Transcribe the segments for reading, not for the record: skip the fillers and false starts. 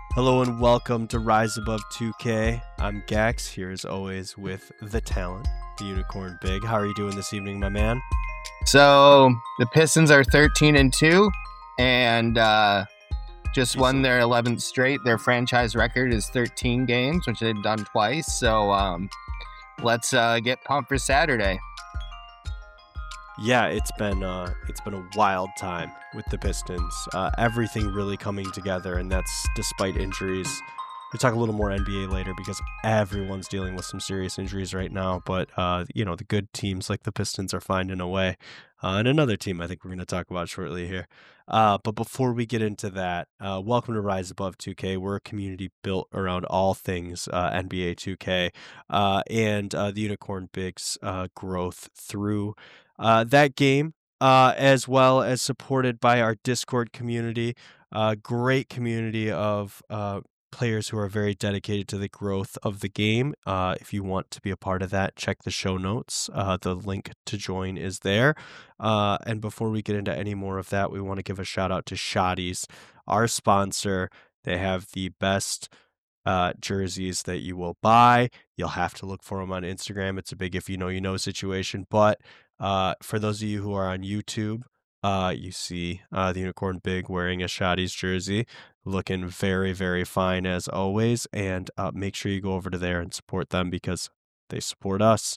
Hello and welcome to Rise Above 2K. I'm Gax, here as always with the talent, the Unicorn Big. How are you doing this evening, my man? So the Pistons are 13-2 and just won their 11th straight. Their franchise record is 13 games, which they've done twice. So let's get pumped for Saturday. Yeah, it's been a wild time with the Pistons. Everything really coming together, and that's despite injuries. We'll talk a little more NBA later because everyone's dealing with some serious injuries right now. But the good teams like the Pistons are finding a way. And another team I think we're going to talk about shortly here. But before we get into that, welcome to Rise Above 2K. We're a community built around all things NBA 2K and the Unicorn Bigs growth through that game, as well as supported by our Discord community, great community of players who are very dedicated to the growth of the game. If you want to be a part of that, check the show notes. The link to join is there. And before we get into any more of that, we want to give a shout out to Shotties, our sponsor. They have the best jerseys that you will buy. You'll have to look for them on Instagram. It's a big if you know situation. But for those of you who are on YouTube, you see the Unicorn Big wearing a Shotties jersey, looking very, very fine as always. And make sure you go over to there and support them because they support us.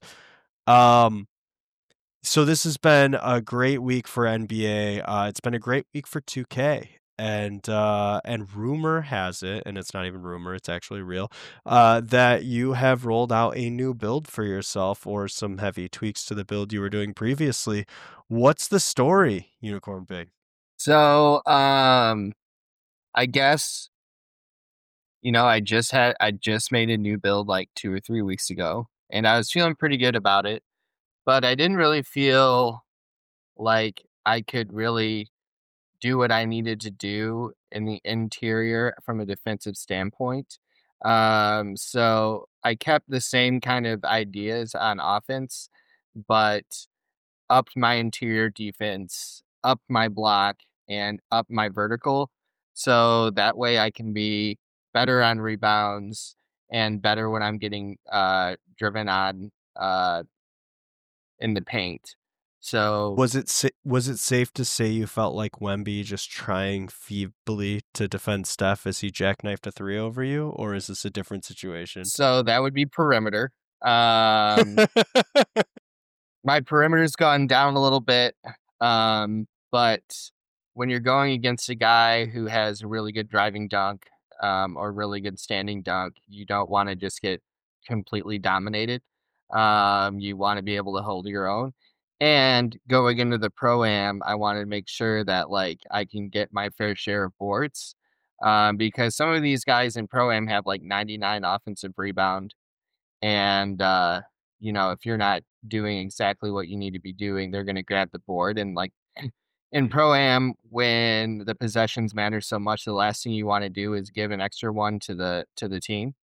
So this has been a great week for NBA. It's been a great week for 2K. And rumor has it, and it's not even rumor, it's actually real, that you have rolled out a new build for yourself or some heavy tweaks to the build you were doing previously. What's the story, Unicorn Big? So I guess I just made a new build like 2 or 3 weeks ago, and I was feeling pretty good about it, but I didn't really feel like I could really do what I needed to do in the interior from a defensive standpoint. So I kept the same kind of ideas on offense, but upped my interior defense, upped my block, and upped my vertical. So that way I can be better on rebounds and better when I'm getting driven on in the paint. So Was it safe to say you felt like Wemby just trying feebly to defend Steph as he jackknifed a three over you, or is this a different situation? So that would be perimeter. My perimeter's gone down a little bit, but when you're going against a guy who has a really good driving dunk or really good standing dunk, you don't want to just get completely dominated. You want to be able to hold your own. And going into the Pro-Am, I want to make sure that I can get my fair share of boards because some of these guys in Pro-Am have 99 offensive rebound. And, if you're not doing exactly what you need to be doing, they're going to grab the board. And in Pro-Am, when the possessions matter so much, the last thing you want to do is give an extra one to the team.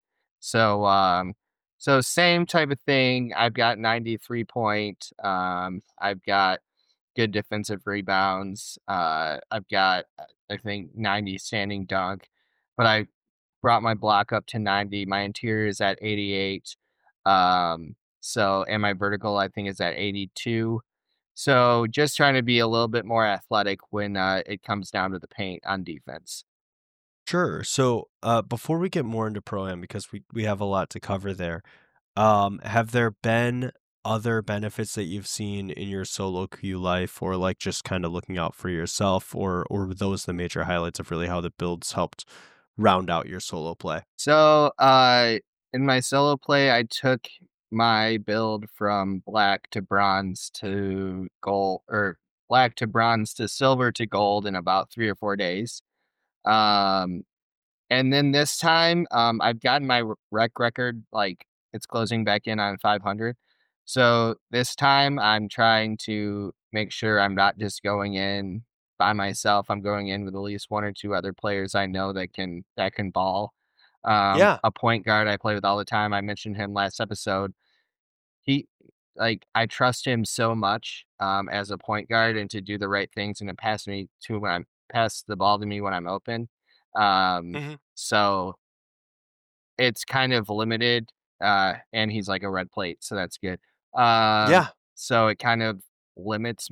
So same type of thing. I've got 93 point. I've got good defensive rebounds. I've got, I think, 90 standing dunk, but I brought my block up to 90. My interior is at 88. And my vertical, I think, is at 82. So just trying to be a little bit more athletic when it comes down to the paint on defense. Sure. So before we get more into Pro-Am, because we have a lot to cover there, have there been other benefits that you've seen in your solo queue life, or just kind of looking out for yourself, or were those the major highlights of really how the builds helped round out your solo play? So in my solo play, I took my build from black to bronze to gold, or black to bronze to silver to gold in about 3 or 4 days. And then this time, I've gotten my rec record, it's closing back in on 500. So this time I'm trying to make sure I'm not just going in by myself. I'm going in with at least 1 or 2 other players I know that can ball. Yeah. A point guard I play with all the time. I mentioned him last episode. He I trust him so much as a point guard and to do the right things and to pass the ball to me when I'm open. Hmm. So it's kind of limited, and he's like a red plate, so that's good. Yeah. So it kind of limits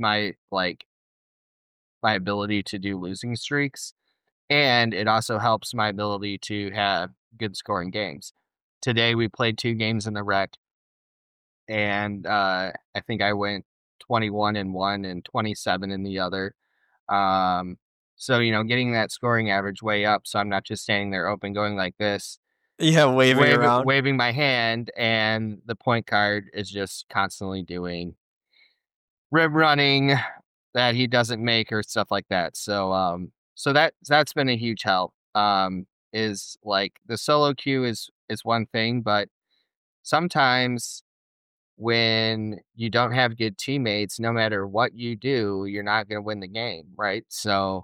my ability to do losing streaks, and it also helps my ability to have good scoring games. Today we played 2 games in the rec, and, I think I went 21 in one and 27 in the other. Um, so, getting that scoring average way up so I'm not just standing there open going like this, Yeah. Waving around. waving my hand, and the point guard is just constantly doing rib running that he doesn't make or stuff like that. So that's been a huge help. Is like the solo queue is one thing, but sometimes when you don't have good teammates, no matter what you do, you're not going to win the game, right? So,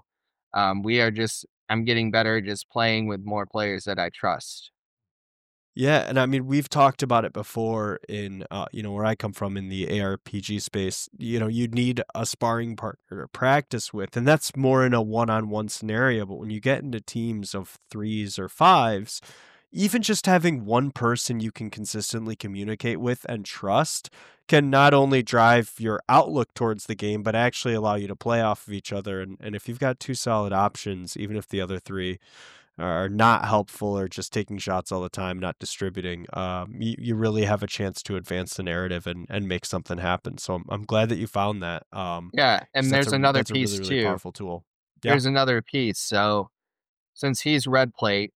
I'm getting better just playing with more players that I trust. Yeah, and I mean, we've talked about it before in, where I come from in the ARPG space. You need a sparring partner to practice with, and that's more in a one-on-one scenario. But when you get into teams of threes or fives, even just having one person you can consistently communicate with and trust can not only drive your outlook towards the game, but actually allow you to play off of each other. And if you've got two solid options, even if the other three are not helpful or just taking shots all the time, not distributing, you really have a chance to advance the narrative and make something happen. So I'm glad that you found that. Yeah, 'Cause and there's another that's a really, piece really too. powerful tool. Yeah. There's another piece. So since he's red plate,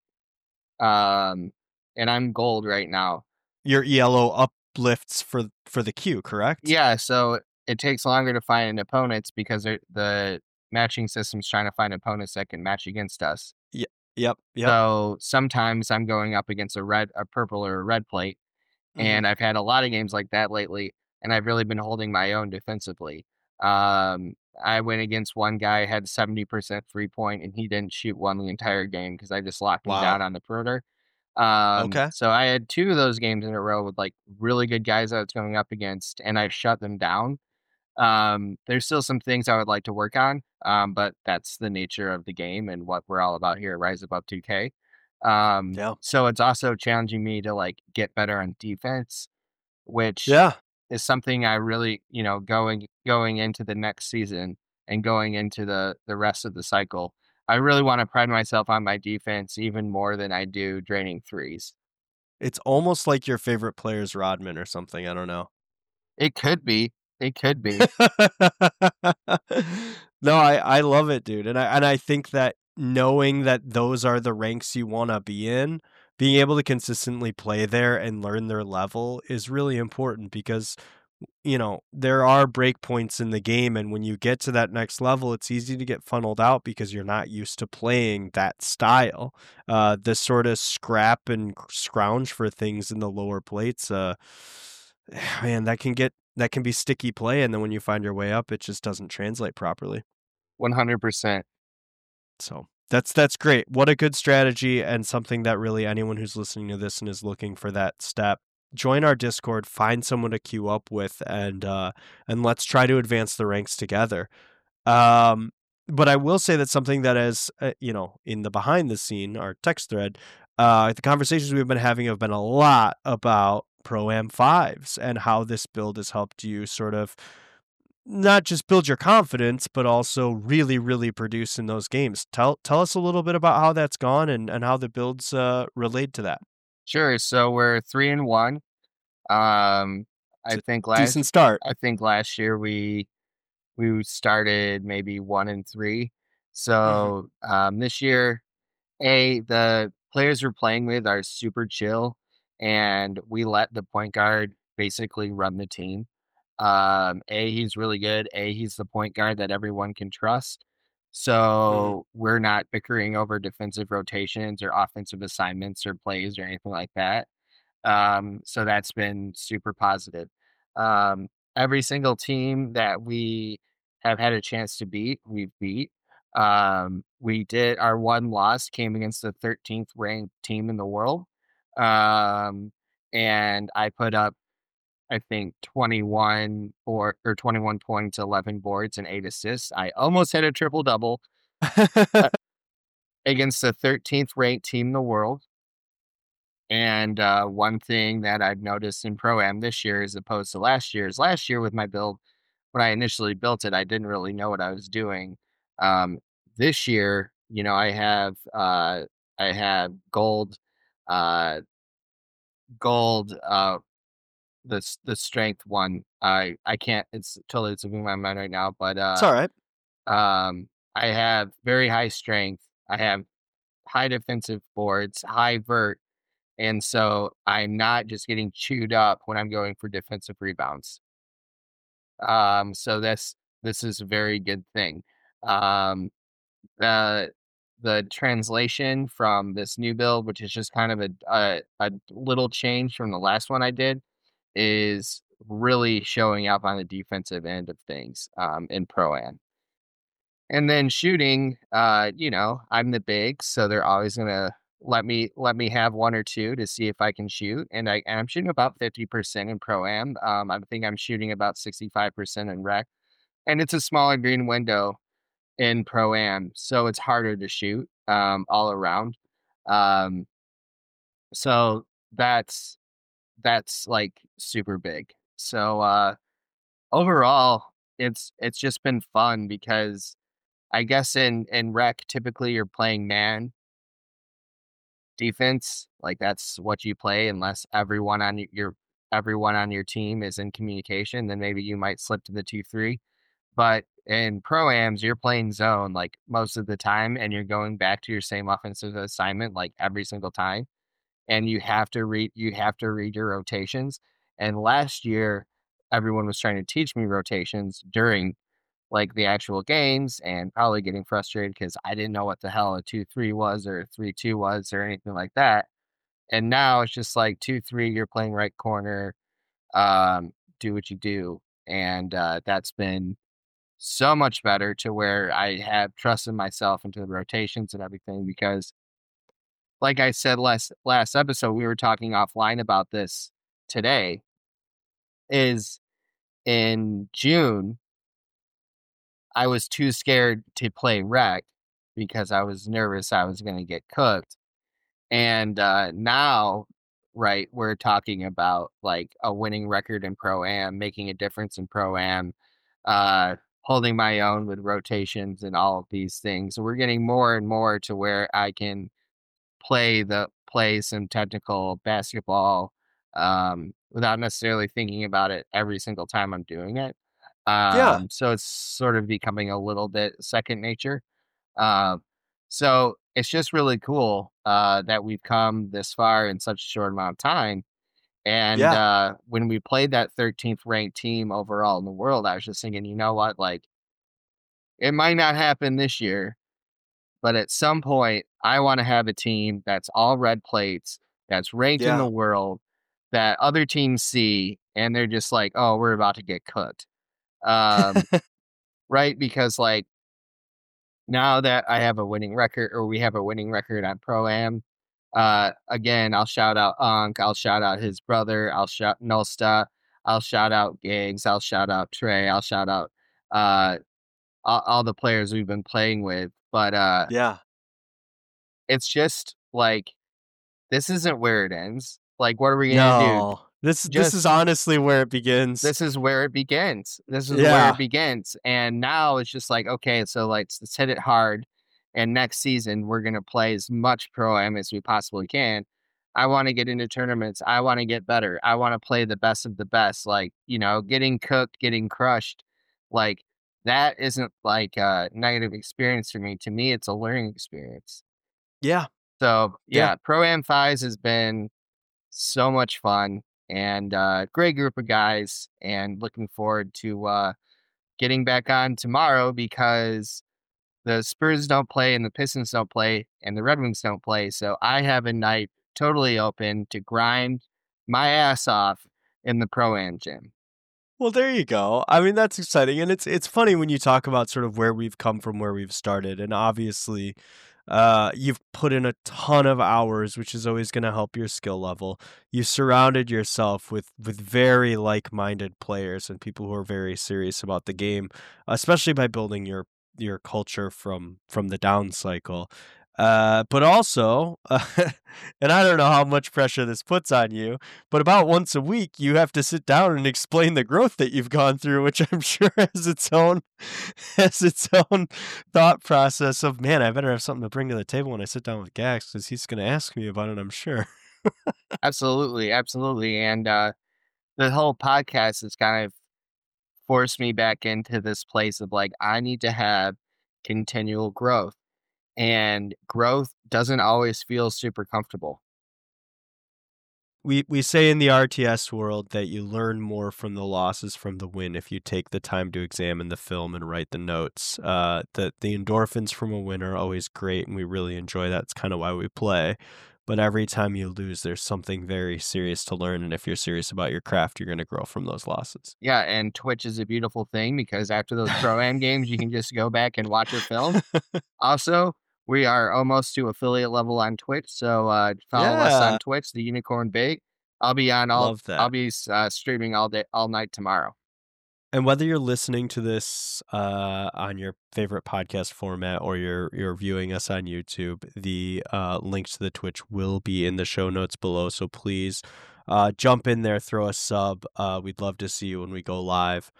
um, and I'm gold right now. Your yellow uplifts for the queue, correct? Yeah, so it takes longer to find opponents because the matching system's trying to find opponents that can match against us. Ye Yep, yep. So sometimes I'm going up against a purple or a red plate, Mhm. and I've had a lot of games like that lately, and I've really been holding my own defensively. I went against one guy, had 70% 3 point, and he didn't shoot one the entire game because I just locked him down Wow. on the perimeter. Okay. So I had 2 of those games in a row with, like, really good guys I was going up against, and I shut them down. There's still some things I would like to work on, but that's the nature of the game and what we're all about here at Rise Above 2K. Yeah. So it's also challenging me to, like, get better on defense, which Yeah. is something I really, going into the next season and going into the rest of the cycle. I really wanna pride myself on my defense even more than I do draining threes. It's almost like your favorite player is Rodman or something, I don't know. It could be. It could be. No, I love it, dude, and I think that knowing that those are the ranks you wanna be in, being able to consistently play there and learn their level is really important because, there are breakpoints in the game, and when you get to that next level, it's easy to get funneled out because you're not used to playing that style. The sorta scrap and scrounge for things in the lower plates, man, that can be sticky play, and then when you find your way up, it just doesn't translate properly. 100%. So that's great. What a good strategy and something that really anyone who's listening to this and is looking for that step, join our Discord, find someone to queue up with, and let's try to advance the ranks together. Um, but I will say that something that is, in the behind the scene, our text thread, the conversations we've been having have been a lot about Pro Am 5s and how this build has helped you sort of not just build your confidence, but also really, really produce in those games. Tell us a little bit about how that's gone and how the builds relate to that. Sure, so we're 3 and 1. Um, It's I a think decent start. last year we started maybe 1 and 3. Mhm. So, this year, the players we're playing with are super chill, and we let the point guard basically run the team. He's really good. He's the point guard that everyone can trust. Mhm. So we're not bickering over defensive rotations or offensive assignments or plays or anything like that. So that's been super positive. Um, every single team that we have had a chance to beat, we've beat. We did our one loss came against the 13th ranked team in the world. Um, and I put up, I think 21 points, 11 boards, and 8 assists. I almost had a triple double. against the 13th ranked team in the world. And one thing that I've noticed in Pro Am this year, as opposed to last year with my build, when I initially built it, I didn't really know what I was doing. Um, this year, I have uh, gold, the strength one. I can't. It's totally slipping my mind right now, but It's all right. I have very high strength. I have high defensive boards, high vert, and so I'm not just getting chewed up when I'm going for defensive rebounds. So this is a very good thing. Um, the the translation from this new build, which is just kind of a little change from the last one I did, is really showing up on the defensive end of things in Pro Am. And then shooting, I'm the big, so they're always gonna let me have one or two to see if I can shoot. And I'm shooting about 50% in Pro Am. I think I'm shooting about 65% in rec. And it's a smaller green window in Pro Am, so it's harder to shoot all around. Um, so that's like super big. So overall, it's just been fun because I guess in rec, typically you're playing man defense, like that's what you play unless everyone on your team is in communication, then maybe you might slip to the 2-3. But in pro-ams, you're playing zone like most of the time and you're going back to your same offensive assignment like every single time. And you have to read your rotations. And last year, everyone was trying to teach me rotations during like the actual games and probably getting frustrated because I didn't know what the hell a 2-3 was or a 3-2 was or anything like that. And now it's just like 2-3, you're playing right corner, do what you do. And that's been so much better to where I have trusted myself into the rotations and everything because like I said last episode, we were talking offline about this today, is in June I was too scared to play rec because I was nervous I was going to get cooked. And now, right, we're talking about like a winning record in Pro Am, making a difference in Pro Am, uh, holding my own with rotations and all of these things. So we're getting more and more to where I can play some technical basketball without necessarily thinking about it every single time I'm doing it. Yeah. So it's sort of becoming a little bit second nature. Um, so it's just really cool that we've come this far in such a short amount of time. And Yeah. when we played that 13th ranked team overall in the world, I was just thinking, you know what? Like, it might not happen this year, but at some point, I want to have a team that's all red plates, that's ranked in Yeah. the world, that other teams see, and they're just like, oh, we're about to get cooked. Um, right? Because, like, now that I have a winning record, or we have a winning record on Pro Am, again, I'll shout out Unk, I'll shout out his brother, I'll shout Nosta, I'll shout out Gigs, I'll shout out Trey, I'll shout out uh, all the players we've been playing with. But Yeah. it's just like, this isn't where it ends. Like, what are we gonna do? No. This is Just honestly where it begins. this is where it begins. This is where it Yeah. begins. And now it's just like, okay, so like let's hit it hard. And next season we're gonna play as much pro am as we possibly can. I want to get into tournaments. I want to get better. I want to play the best of the best. Like, getting cooked, getting crushed, like that isn't like a negative experience for me. To me, it's a learning experience. Yeah. So Yeah. yeah, Pro Am Fives has been so much fun and great group of guys. And looking forward to getting back on tomorrow because the Spurs don't play and the Pistons don't play and the Red Wings don't play. So I have a night totally open to grind my ass off in the Pro Am gym. Well, there you go. I mean, that's exciting, and it's funny when you talk about sort of where we've come from, where we've started, and obviously, you've put in a ton of hours, which is always going to help your skill level. You surrounded yourself with very like-minded players and people who are very serious about the game, especially by building your culture from the down cycle. But also, and I don't know how much pressure this puts on you, but about once a week, you have to sit down and explain the growth that you've gone through, which I'm sure has its own thought process of, man, I better have something to bring to the table when I sit down with Gax because he's going to ask me about it, I'm sure. Absolutely, absolutely. And the whole podcast has kind of forced me back into this place of like, I need to have continual growth. And growth doesn't always feel super comfortable. We say in the RTS world that you learn more from the losses from the win if you take the time to examine the film and write the notes. The endorphins from a win are always great, and we really enjoy that. It's kind of why we play. But every time you lose, there's something very serious to learn, and if you're serious about your craft, you're going to grow from those losses. Yeah, and Twitch is a beautiful thing because after those Pro-Am games, you can just go back and watch your film. Also, we are almost to affiliate level on Twitch, so follow us on Twitch, the Unicorn Bait. I'll be on Love that. I'll be streaming all night tomorrow. And whether you're listening to this on your favorite podcast format or you're viewing us on YouTube, the link to the Twitch will be in the show notes below. So please jump in there, throw a sub. We'd love to see you when we go live.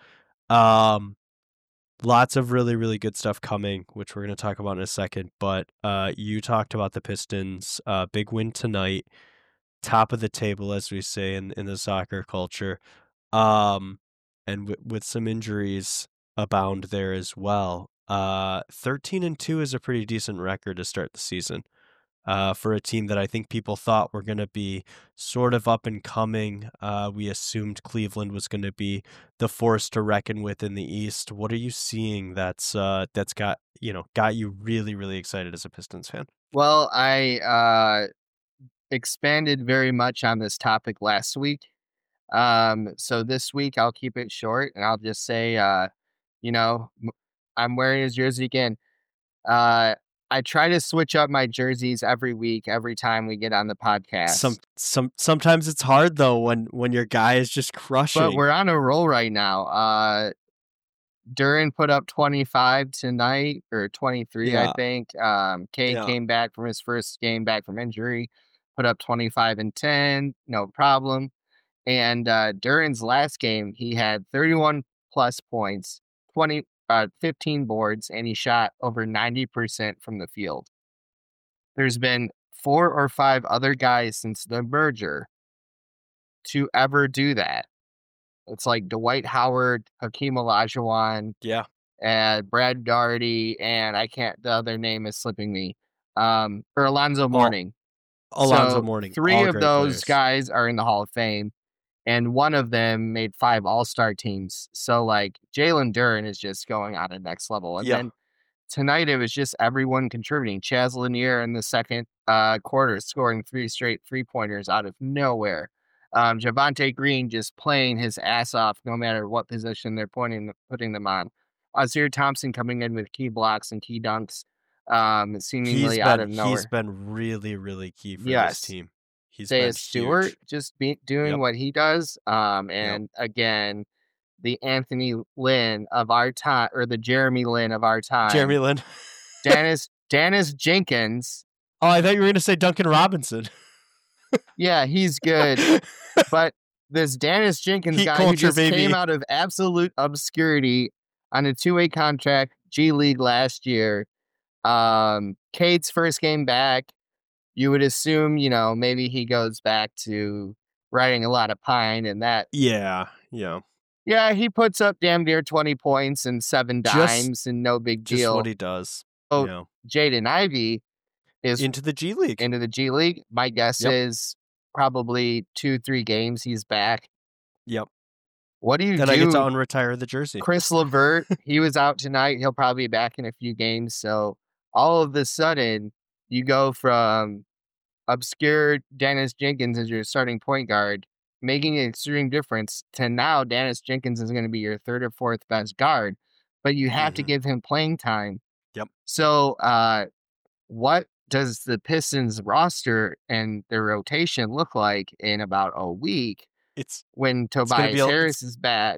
Lots of really, really good stuff coming, which we're going to talk about in a second. But you talked about the Pistons. Big win tonight. Top of the table, as we say in the soccer culture. And with some injuries abound there as well. 13-2 is a pretty decent record to start the season for a team that I think people thought were going to be sort of up and coming. We assumed Cleveland was going to be the force to reckon with in the East. What are you seeing that's got you really, really excited as a Pistons fan? Well, I expanded very much on this topic last week. So this week I'll keep it short and I'll just say, I'm wearing his jersey again. I try to switch up my jerseys every week, every time we get on the podcast. Sometimes it's hard though when your guy is just crushing. But we're on a roll right now. Duran put up 25 tonight or 23, I think. Cade came back from his first game back from injury, put up 25 and 10, no problem. And Duran's last game, he had 31 plus points, 15 boards, and he shot over 90% from the field. There's been 4 or 5 other guys since the merger to ever do that. It's like Dwight Howard, Hakeem Olajuwon, and Brad Daugherty, and the other name is slipping me, or Alonzo Mourning. Alonzo Mourning. 3 of those guys are in the Hall of Fame. And one of them made 5 all-star teams. So, like, Jalen Duren is just going on a next level. And then tonight, it was just everyone contributing. Chaz Lanier in the second quarter scoring 3 straight three-pointers out of nowhere. Javonte Green just playing his ass off no matter what position they're putting them on. Azir Thompson coming in with key blocks and key dunks seemingly out of nowhere. He's been really, really key for this team. Isaiah Stewart just doing what he does. And again, the Anthony Lynn of our time, or the Jeremy Lin of our time. Jeremy Lin. Dennis Jenkins. Oh, I thought you were going to say Duncan Robinson. Yeah, he's good. But this Dennis Jenkins guy who just came out of absolute obscurity on a 2-way contract, G League last year. Cade's first game back. You would assume, maybe he goes back to riding a lot of pine and that. Yeah. Yeah, he puts up damn near 20 points and 7 dimes and no big deal. Just what he does. Oh, Jaden Ivey is into the G League. My guess is probably 2-3 games he's back. Yep. What do you do? Then I get to unretire the jersey. Chris LeVert, he was out tonight. He'll probably be back in a few games. So all of a sudden, you go from obscure Dennis Jenkins as your starting point guard, making an extreme difference, to now Dennis Jenkins is going to be your 3rd or 4th best guard, but you have to give him playing time. Yep. So what does the Pistons roster and their rotation look like in about a week when Tobias Harris is back?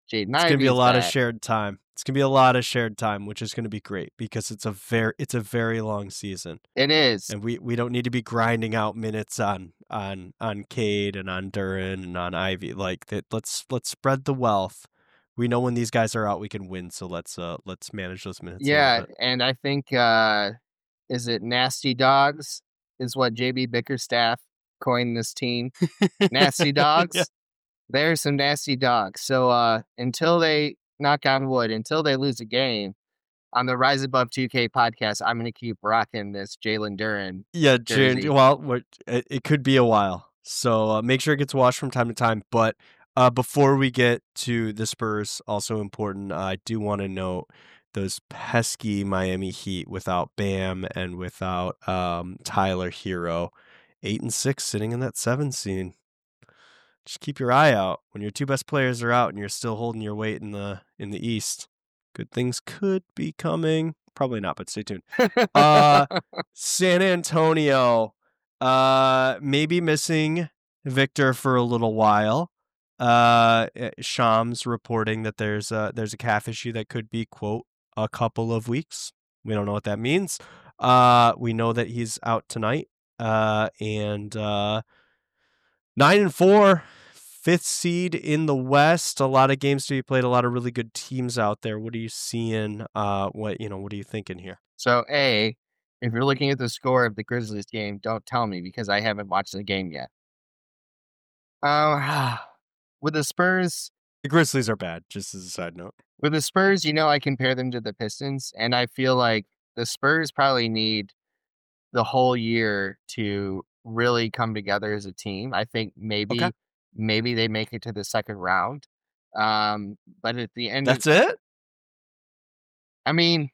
Jaden It's going to be a Ivey's lot of back. shared time. It's going to be a lot of shared time, which is going to be great because it's a very long season. It is. And we don't need to be grinding out minutes on Cade and on Duren and on Ivey. Like that, let's spread the wealth. We know when these guys are out, we can win. So let's manage those minutes a little bit. And I think is it Nasty Dogs is what JB Bickerstaff coined this team. Nasty Dogs. Yeah. There's some nasty dogs. So until they knock on wood, until they lose a game on the Rise Above 2K podcast, I'm going to keep rocking this Jalen Duren. Yeah, jersey. well, it could be a while. So make sure it gets washed from time to time. But before we get to the Spurs, also important, I do want to note those pesky Miami Heat without Bam and without Tyler Hero. 8-6 sitting in that 7 seed. Just keep your eye out when your two best players are out and you're still holding your weight in the East. Good things could be coming. Probably not, but stay tuned. San Antonio, maybe missing Victor for a little while. Shams reporting that there's a calf issue that could be, quote, a couple of weeks. We don't know what that means. We know that he's out tonight. And 9-4, 5th seed in the West. A lot of games to be played. A lot of really good teams out there. What are you seeing? What are you thinking here? So, if you're looking at the score of the Grizzlies game, don't tell me because I haven't watched the game yet. With the Spurs, the Grizzlies are bad. Just as a side note. With the Spurs, I compare them to the Pistons, and I feel like the Spurs probably need the whole year to really come together as a team. I think maybe they make it to the second round. But at the end, that's it. I mean,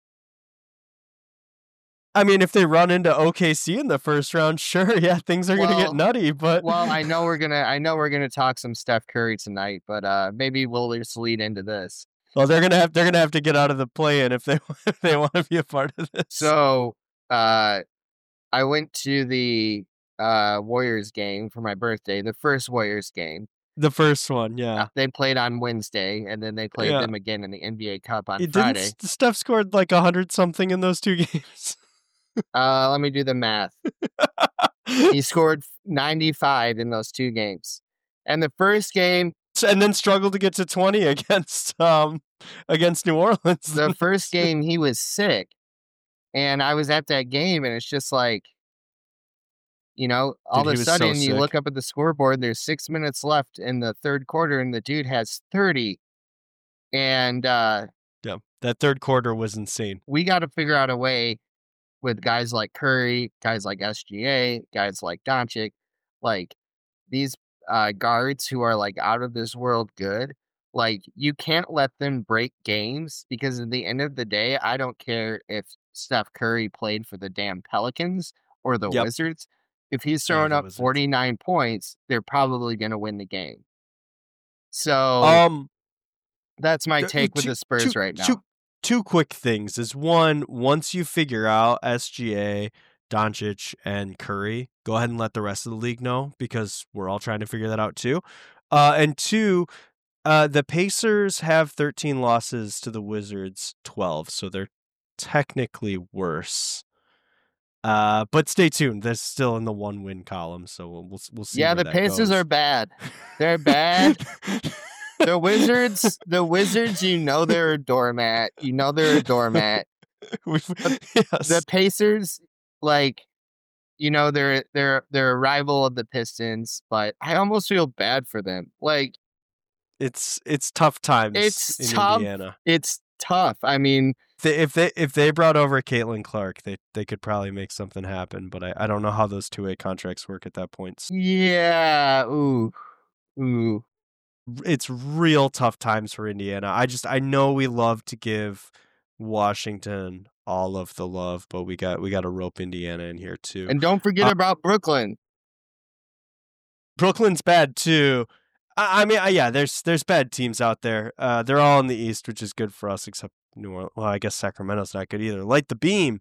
if they run into OKC in the first round, sure, yeah, things are gonna get nutty. But I know we're gonna talk some Steph Curry tonight, but maybe we'll just lead into this. Well, they're gonna have to get out of the play-in if they want to be a part of this. So, I went to the Warriors game for my birthday, the first Warriors game. The first one, yeah. They played on Wednesday, and then they played them again in the NBA Cup on Friday. Steph scored like 100-something in those 2 games. Let me do the math. He scored 95 in those 2 games. And the first game... And then struggled to get to 20 against New Orleans. The first game, he was sick. And I was at that game, and it's just like, all of a sudden you look up at the scoreboard, there's 6 minutes left in the third quarter, and the dude has 30. And yeah, that third quarter was insane. We got to figure out a way with guys like Curry, guys like SGA, guys like Doncic, like these guards who are like out of this world good. Like, you can't let them break games because at the end of the day, I don't care if Steph Curry played for the damn Pelicans or the Wizards. If he's throwing up 49 points, they're probably going to win the game. So that's my take with the Spurs right now. Two quick things is one, once you figure out SGA, Doncic, and Curry, go ahead and let the rest of the league know because we're all trying to figure that out too. And two, the Pacers have 13 losses to the Wizards 12, so they're technically worse. But stay tuned. They're still in the 1-win column, so we'll see. Yeah, the Pacers are bad. They're bad. The Wizards, they're a doormat. They're a doormat. Yes. The Pacers, they're a rival of the Pistons, but I almost feel bad for them. Like, it's tough times in Indiana. It's tough. I mean, if they brought over Caitlin Clark, they could probably make something happen, but I don't know how those 2-way contracts work at that point. Yeah. Ooh. It's real tough times for Indiana. I know we love to give Washington all of the love, but we got to rope Indiana in here too. And don't forget about Brooklyn. Brooklyn's bad too. Yeah, there's bad teams out there. They're all in the East, which is good for us, except New Orleans. Well, I guess Sacramento's not good either. Light the beam.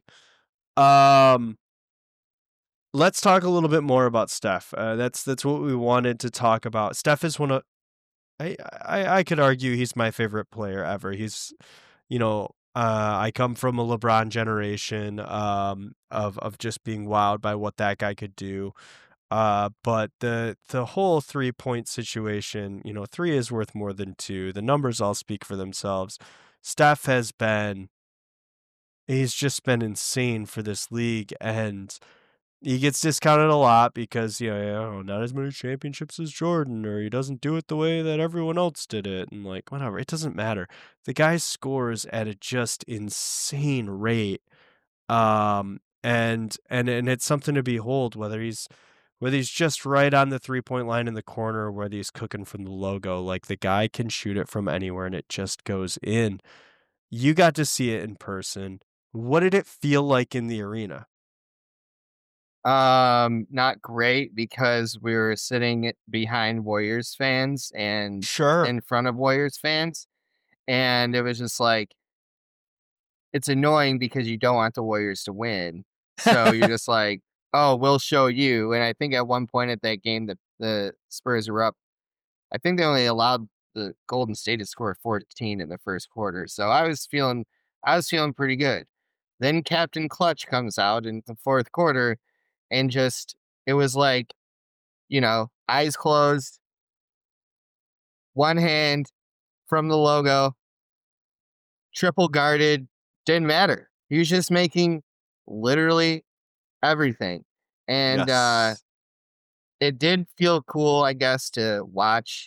Let's talk a little bit more about Steph. That's what we wanted to talk about. Steph is one of I could argue he's my favorite player ever. He's, I come from a LeBron generation of just being wowed by what that guy could do. But the whole 3-point situation, three is worth more than two. The numbers all speak for themselves. Steph he's just been insane for this league, and he gets discounted a lot because, not as many championships as Jordan, or he doesn't do it the way that everyone else did it. And like, whatever, it doesn't matter. The guy scores at a just insane rate. And it's something to behold, whether he's just right on the 3-point line in the corner or whether he's cooking from the logo. Like, the guy can shoot it from anywhere and it just goes in. You got to see it in person. What did it feel like in the arena? Not great because we were sitting behind Warriors fans and Sure. in front of Warriors fans. And it was just like, it's annoying because you don't want the Warriors to win. So you're just like, oh, we'll show you. And I think at one point at that game, the Spurs were up. I think they only allowed the Golden State to score 14 in the first quarter. So I was feeling pretty good. Then Captain Clutch comes out in the fourth quarter and it was like, eyes closed, one hand from the logo, triple guarded, didn't matter. He was just making literally everything. And Yes. it did feel cool, I guess, to watch,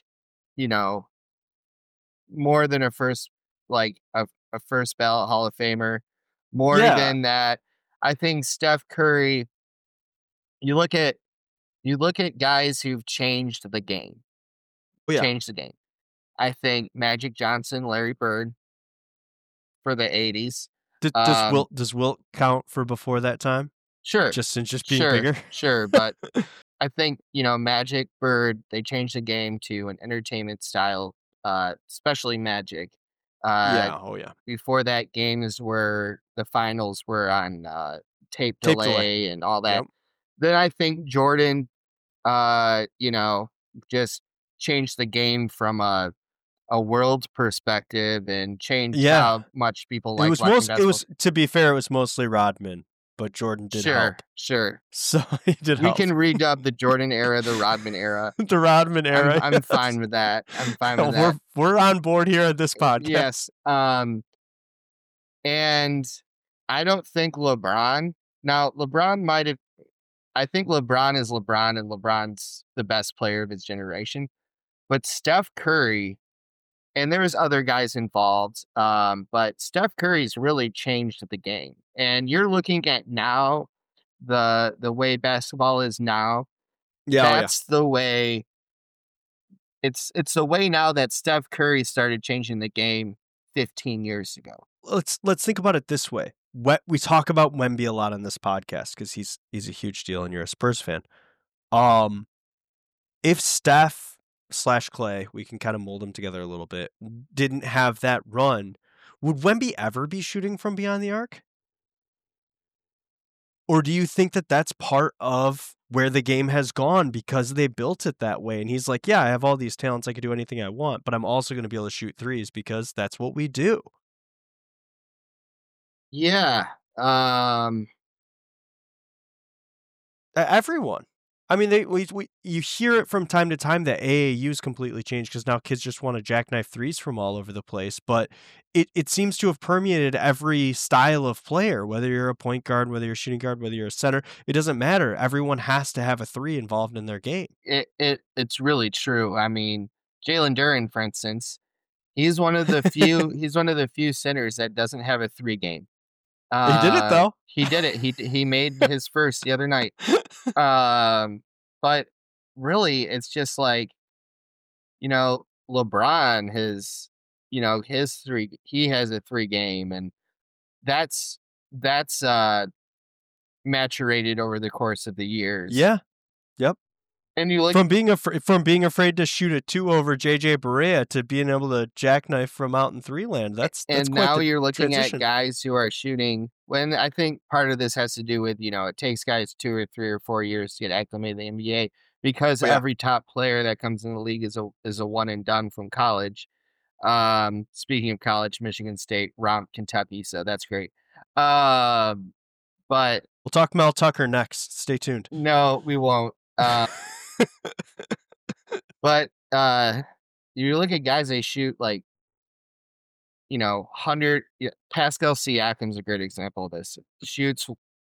more than a first ballot Hall of Famer. More Yeah. than that, I think Steph Curry, you look at guys who've changed the game. Oh, yeah. Changed the game. I think Magic Johnson, Larry Bird for the 80s. Does Wilt count for before that time? Sure. Just being bigger? Sure, but I think, Magic, Bird, they changed the game to an entertainment style, especially Magic. Yeah. Oh, yeah. Before that, games where the finals were on tape Tape delay delay. and all that. Yep. Then I think Jordan, just changed the game from a world perspective and changed how much people like watching basketball. It was, to be fair, it was mostly Rodman, but Jordan did help. Sure. So he did We help. can redub the Jordan era, the Rodman era. The Rodman era. I'm fine with that. We're on board here at this podcast. Yes. And I don't think LeBron. Now, LeBron might have. I think LeBron is LeBron, and LeBron's the best player of his generation. But Steph Curry, and there's other guys involved, but Steph Curry's really changed the game. And you're looking at now the way basketball is now. Yeah, that's the way. It's the way now that Steph Curry started changing the game 15 years ago. Let's think about it this way. We talk about Wemby a lot on this podcast because he's a huge deal and you're a Spurs fan. If Steph / Clay, we can kind of mold them together a little bit, didn't have that run, would Wemby ever be shooting from beyond the arc? Or do you think that that's part of where the game has gone because they built it that way? And he's like, yeah, I have all these talents. I could do anything I want, but I'm also going to be able to shoot threes because that's what we do. Yeah. Everyone. I mean, you hear it from time to time that AAU's completely changed because now kids just want to jackknife threes from all over the place. But it seems to have permeated every style of player, whether you're a point guard, whether you're a shooting guard, whether you're a center. It doesn't matter. Everyone has to have a three involved in their game. It's really true. I mean, Jalen Duren, for instance, he's one of the few centers that doesn't have a three game. He did it though. He did it. He made his first the other night. But really, it's just like, LeBron his three. He has a three game, and that's maturated over the course of the years. Yeah. Yep. And you look from being afraid to shoot a 2 over JJ Barea to being able to jackknife from out in three land. That's and quite now the you're looking transition. at guys who are shooting. When I think part of this has to do with it takes guys 2 or 3 or 4 years to get acclimated to the NBA because Yeah. every top player that comes in the league is a one and done from college. Speaking of college, Michigan State romped Kentucky, so that's great. But We'll talk Mel Tucker next. Stay tuned. no, we won't. But you look at guys they shoot like 100. Pascal Siakam's a great example of this. Shoots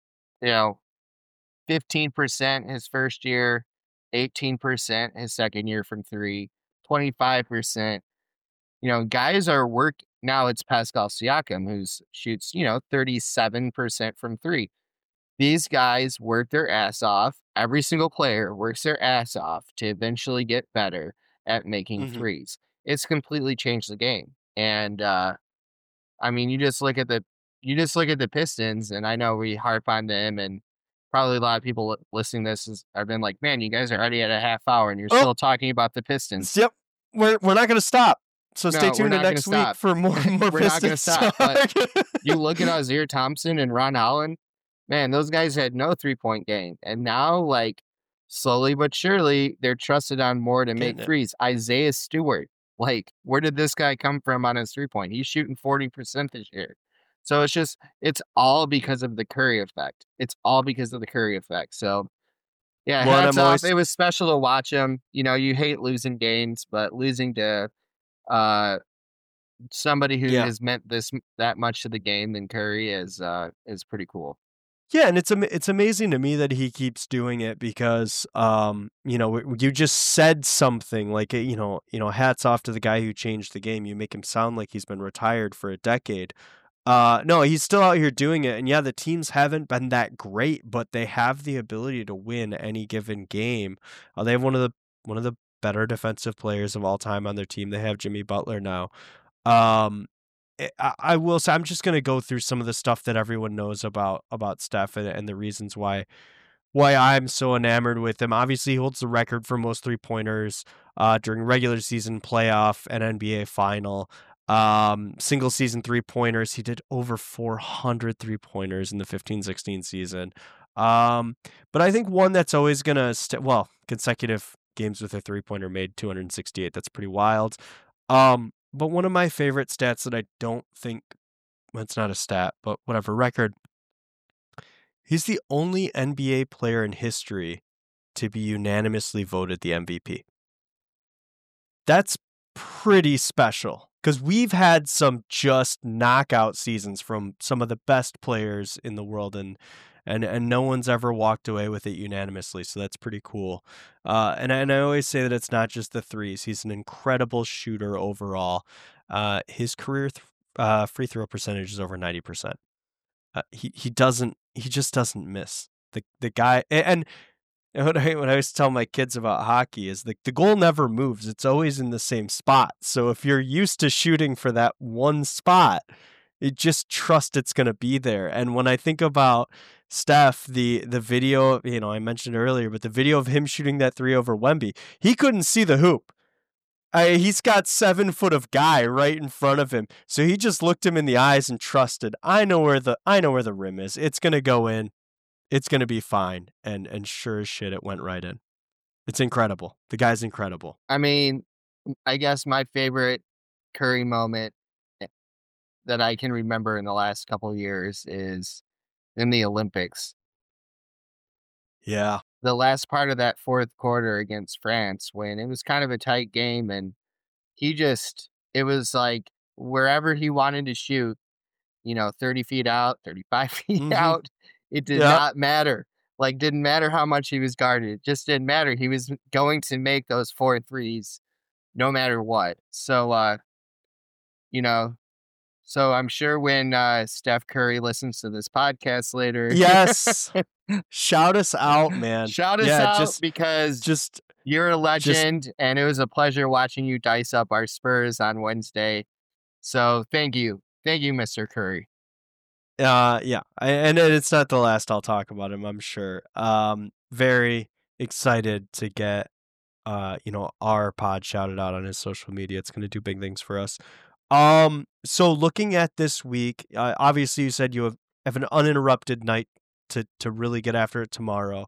15% his first year, 18% his second year from three, 25%. Guys are now it's Pascal Siakam who shoots 37% from three. These guys work their ass off. Every single player works their ass off to eventually get better at making threes. It's completely changed the game. And I mean, you just look at the Pistons, and I know we harp on them, and probably a lot of people listening to this have been like, "Man, you guys are already at a half hour, and you're still talking about the Pistons." Yep, we're not going to stop. So No, stay we're tuned not next gonna week stop. for more We're not going to Pistons stop. talk. But you look at Azir Thompson and Ron Holland, man, those guys had no 3-point game, and now like slowly but surely they're trusted on more to make Getting it. threes. Isaiah Stewart, like where did this guy come from on his 3-point? He's shooting 40% this year. So it's all because of the Curry effect. It's all because of the Curry effect. So yeah, Well, and hats I'm off. always- It was special to watch him. You hate losing games, but losing to somebody who Yeah. has meant that much to the game than Curry is pretty cool. Yeah, and it's amazing to me that he keeps doing it because you just said something like hats off to the guy who changed the game. You make him sound like he's been retired for a decade. No, he's still out here doing it, and yeah, the teams haven't been that great, but they have the ability to win any given game. They have one of the better defensive players of all time on their team. They have Jimmy Butler now. I will say I'm just going to go through some of the stuff that everyone knows about Steph and the reasons why I'm so enamored with him. Obviously, he holds the record for most 3-pointers during regular season, playoff, and NBA final. Single season 3-pointers. He did over 400 3-pointers in the 15-16 season. But I think one that's always going to consecutive games with a 3-pointer made 268. That's pretty wild. But one of my favorite stats that I don't think, well, it's not a stat, but whatever, record, he's the only NBA player in history to be unanimously voted the MVP. That's pretty special because we've had some just knockout seasons from some of the best players in the world, and no one's ever walked away with it unanimously, so that's pretty cool. And I always say that it's not just the threes. He's an incredible shooter overall. His career free throw percentage is over 90%. He just doesn't miss. The guy, and what I always tell my kids about hockey is the goal never moves. It's always in the same spot. So if you're used to shooting for that one spot, you just trust it's going to be there. And when I think about Steph, the video, I mentioned earlier, but the video of him shooting that 3 over Wemby, he couldn't see the hoop. He's got 7 foot of guy right in front of him. So he just looked him in the eyes and trusted, I know where the rim is. It's going to go in. It's going to be fine. And sure as shit, it went right in. It's incredible. The guy's incredible. I mean, I guess my favorite Curry moment that I can remember in the last couple of years is in the Olympics. Yeah. The last part of that fourth quarter against France, when it was kind of a tight game, and it was like wherever he wanted to shoot, 30 feet out, 35 feet out, it did not matter. Like, didn't matter how much he was guarded. It just didn't matter. He was going to make those 4 threes no matter what. So, so I'm sure when Steph Curry listens to this podcast later. Yes. Shout us out, man. Shout us out because you're a legend, and it was a pleasure watching you dice up our Spurs on Wednesday. So thank you. Thank you, Mr. Curry. Yeah. And it's not the last I'll talk about him, I'm sure. Very excited to get, our pod shouted out on his social media. It's going to do big things for us. So looking at this week, obviously you said you have an uninterrupted night to really get after it tomorrow.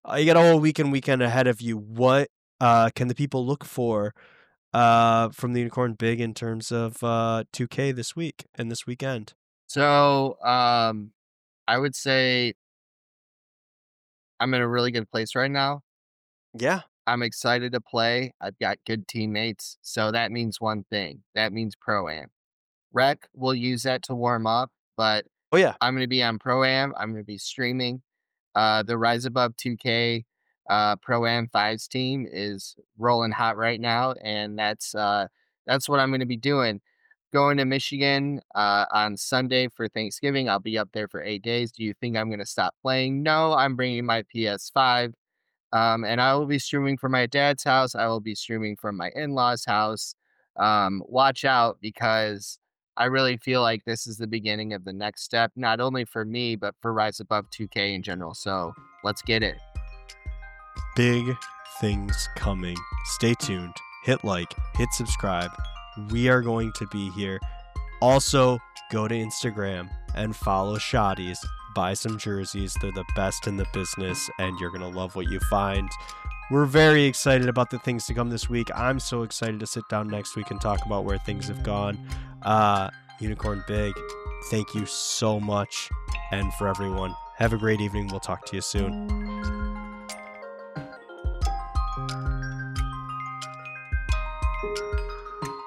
You got a whole weekend ahead of you. What can the people look for from the Unicorn Big in terms of 2K this week and this weekend? So, I would say I'm in a really good place right now. Yeah. I'm excited to play. I've got good teammates. So that means one thing. That means Pro-Am. Rec, we'll use that to warm up, but Oh yeah. I'm going to be on Pro-Am. I'm going to be streaming. The Rise Above 2K Pro-Am 5s team is rolling hot right now, and that's what I'm going to be doing. Going to Michigan on Sunday for Thanksgiving. I'll be up there for 8 days. Do you think I'm going to stop playing? No, I'm bringing my PS5. And I will be streaming from my dad's house. I will be streaming from my in-laws' house. Watch out, because I really feel like this is the beginning of the next step, not only for me, but for Rise Above 2K in general. So let's get it. Big things coming. Stay tuned. Hit like, hit subscribe. We are going to be here. Also, go to Instagram and follow Shotties. Buy some jerseys. They're the best in the business, and you're going to love what you find. We're very excited about the things to come this week. I'm so excited to sit down next week and talk about where things have gone. Unicorn Big, thank you so much. And for everyone, have a great evening. We'll talk to you soon.